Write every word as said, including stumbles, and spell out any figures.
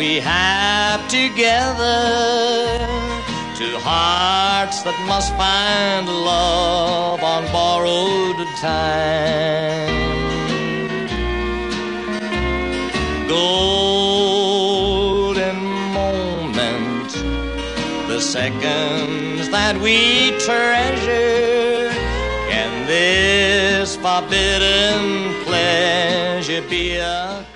we have together, two hearts that must find love on borrowed time. Golden moment, the seconds that we treasure. Can this forbidden pleasure be a